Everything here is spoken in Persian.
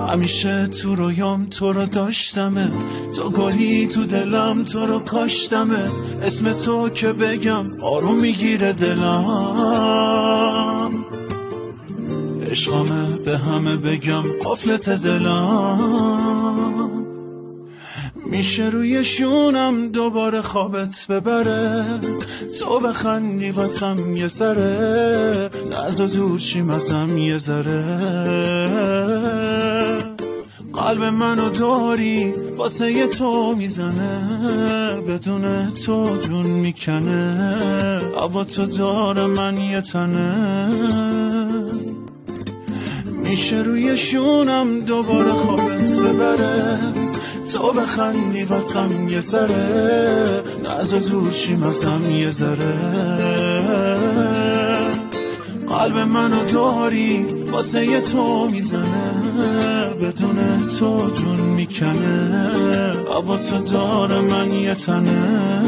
همیشه تو رویام تو رو داشتمت، تو گلی تو دلم تو رو کاشتمت. اسم تو که بگم آروم میگیره دلم، عشقامه به همه بگم قفلت دلم. میشه روی شونم دوباره خوابت ببره، تو بخندی واسم یه ذره، نزا دور شیم ازم یه ذره. قلب منو داری واسه یه تو میزنه، بدون تو جون میکنه، هوا تو داره من یه تنه. میشه روی شونم دوباره خوابت ببره، تو بخندی واسم یه ذره، نزا دور شیم ازم یه ذره. قلب منو داری واسه یه تو میزنه، بدون تو جون میکنه، هوا تو داره من یه تنه.